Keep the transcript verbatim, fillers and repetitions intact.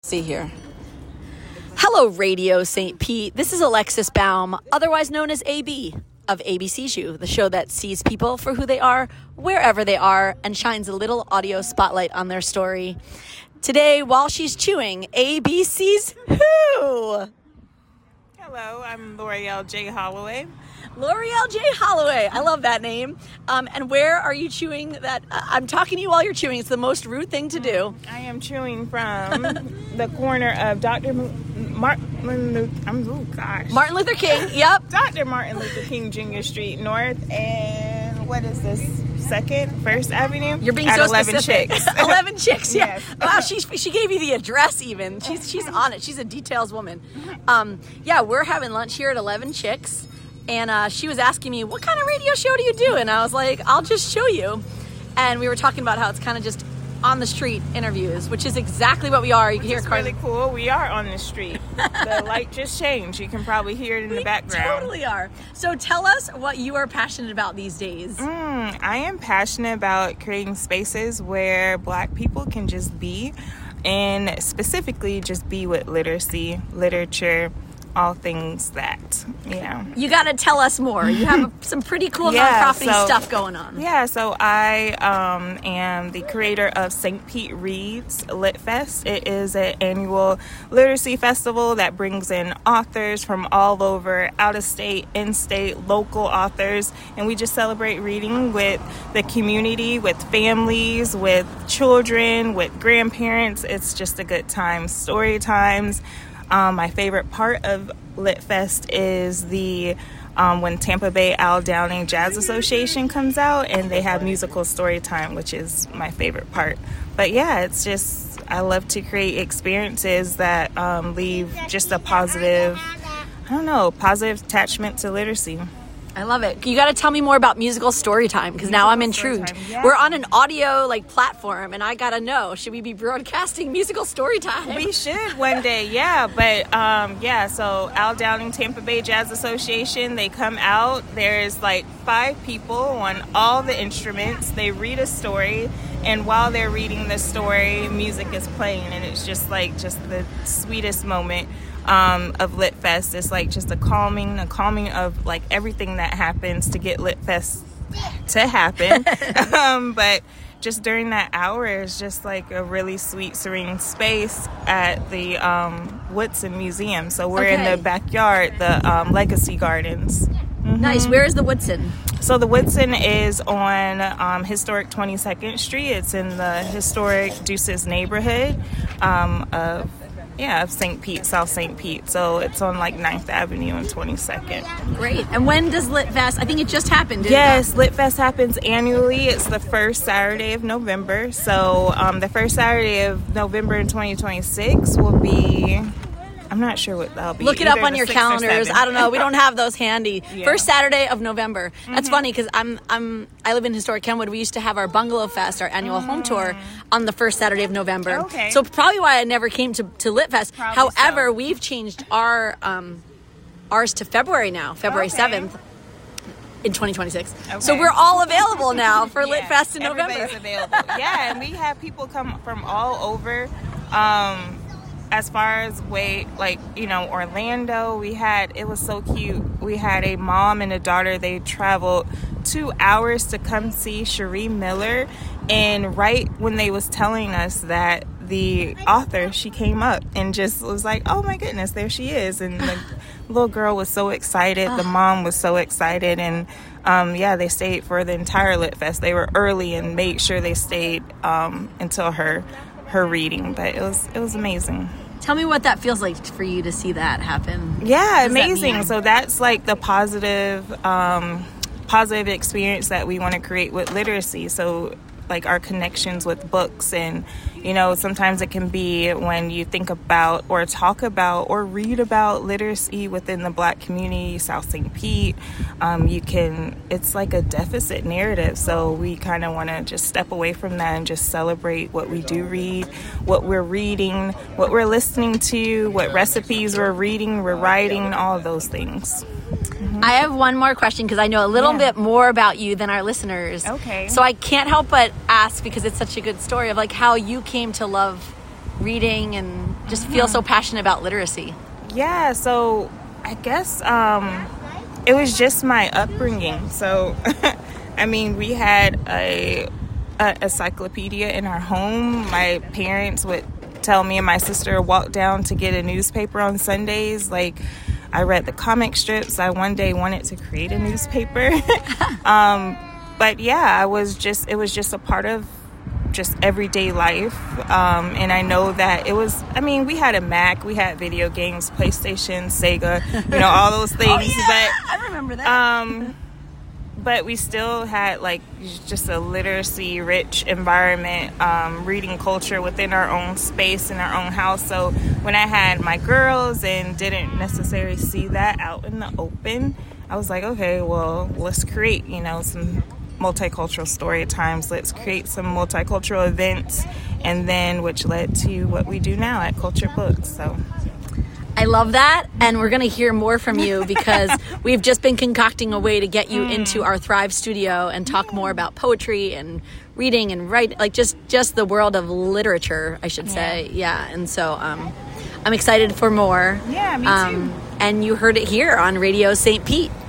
See here. Hello, Radio Saint Pete. This is Alexis Baum, otherwise known as A B of A B C's You, the show that sees people for who they are, wherever they are, and shines a little audio spotlight on their story. Today, while she's chewing, A B C's Who? Hello, I'm L'Oreal J. Holloway. L'Oreal J. Holloway. I love that name. Um, and where are you chewing that? Uh, I'm talking to you while you're chewing. It's the most rude thing to do. I am chewing from the corner of Doctor Martin Luther, I'm, oh gosh. Martin Luther King, yep. Doctor Martin Luther King Junior Street North and what is this? Second, First Avenue? You're being at so eleven specific. Chicks. eleven Chicks, yeah. Yes. Wow, she she gave you the address even. She's she's on it. She's a details woman. Um, yeah, we're having lunch here at eleven Chicks, and uh, she was asking me, what kind of radio show do you do? And I was like, I'll just show you. And we were talking about how it's kind of just on the street interviews, which is exactly what we are. You Which hear is cars. really cool. We are on the street. The light just changed. You can probably hear it in we the background. Totally are. So tell us what you are passionate about these days. Mm, I am passionate about creating spaces where Black people can just be, and specifically just be with literacy, literature, all things that, yeah. You got to tell us more. You have some pretty cool yeah, nonprofit so, stuff going on. Yeah, so I um, am the creator of Saint Pete Reads Lit Fest. It is an annual literacy festival that brings in authors from all over, out of state, in-state, local authors, and we just celebrate reading with the community, with families, with children, with grandparents. It's just a good time. Story times. Um, my favorite part of Lit Fest is the um, when Tampa Bay Al Downing Jazz Association comes out and they have musical story time, which is my favorite part. But yeah, it's just, I love to create experiences that um, leave just a positive, I don't know, positive attachment to literacy. I love it. You got to tell me more about musical story time, because now I'm intrigued. Yeah. We're on an audio like platform, and I got to know, should we be broadcasting musical story time? We should one day, yeah. But um, yeah, so Al Downing Tampa Bay Jazz Association, they come out. There's like five people on all the instruments. They read a story, and while they're reading the story, music is playing, and it's just like just the sweetest moment. Um, of Lit Fest. It's like just a calming, a calming of like everything that happens to get Lit Fest to happen. um, but just during that hour, it's just like a really sweet, serene space at the um, Woodson Museum. So we're Okay. in the backyard, the um, Legacy Gardens. Mm-hmm. Nice. Where is the Woodson? So the Woodson is on um, historic twenty-second Street. It's in the historic Deuces neighborhood um, of Yeah, of Saint Pete, South Saint Pete. So it's on like ninth Avenue and twenty-second. Great. And when does Lit Fest? I think it just happened. Didn't Yes, Lit Fest happens annually. It's the first Saturday of November. So um, the first Saturday of November in twenty twenty-six will be, I'm not sure what that'll be. Look it up Either on the your sixth or calendars. seventh. I don't know. We don't have those handy. Yeah. First Saturday of November. That's mm-hmm. funny because I'm I'm I live in historic Kenwood. We used to have our Bungalow Fest, our annual mm. home tour, on the first Saturday of November. Okay. So probably why I never came to, to Lit Fest. Probably However, so. we've changed our um, ours to February now, February Okay. seventh. In twenty twenty-six. Okay. So we're all available now for Lit Yes, Fest in November. Everybody's available. Yeah, and we have people come from all over. Um, as far as way, like, you know, Orlando, we had, it was so cute. We had a mom and a daughter. They traveled two hours to come see Cherie Miller. And right when they was telling us that the author, she came up and just was like, oh my goodness, there she is. And the little girl was so excited. The mom was so excited. And um, yeah, they stayed for the entire Lit Fest. They were early and made sure they stayed um, until her her reading. But it was it was amazing. Tell me what that feels like for you to see that happen. Yeah, What does that amazing. mean? So that's like the positive um, positive experience that we want to create with literacy. So like our connections with books, and you know, sometimes it can be when you think about or talk about or read about literacy within the Black community, South Saint Pete, um, you can, it's like a deficit narrative. So we kind of want to just step away from that and just celebrate what we do read, what we're reading, what we're listening to, what recipes we're reading, we're writing, all of those things. Mm-hmm. I have one more question because I know a little Yeah. bit more about you than our listeners. Okay. So I can't help but ask, because it's such a good story, of like how you came to love reading and just mm-hmm. feel so passionate about literacy? Yeah, so I guess um, it was just my upbringing. So, I mean, we had a, a encyclopedia in our home. My parents would tell me and my sister walk down to get a newspaper on Sundays. Like, I read the comic strips. I one day wanted to create a newspaper. um, but yeah, I was just, it was just a part of just everyday life. Um, and I know that it was, I mean, we had a Mac, we had video games, PlayStation, Sega, you know, all those things. Oh, yeah, but I remember that. Um, but we still had like just a literacy rich environment, um, reading culture within our own space in our own house. So when I had my girls and didn't necessarily see that out in the open, I was like, okay, well, let's create, you know, some multicultural story times. Let's create some multicultural events, and then which led to what we do now at Culture Books. So I love that, and we're going to hear more from you because we've just been concocting a way to get you mm. into our Thrive studio and talk more about poetry and reading and writing, like just just the world of literature, I should say. Yeah, yeah. And so um, I'm excited for more. Yeah, me um, too. And you heard it here on Radio Saint Pete.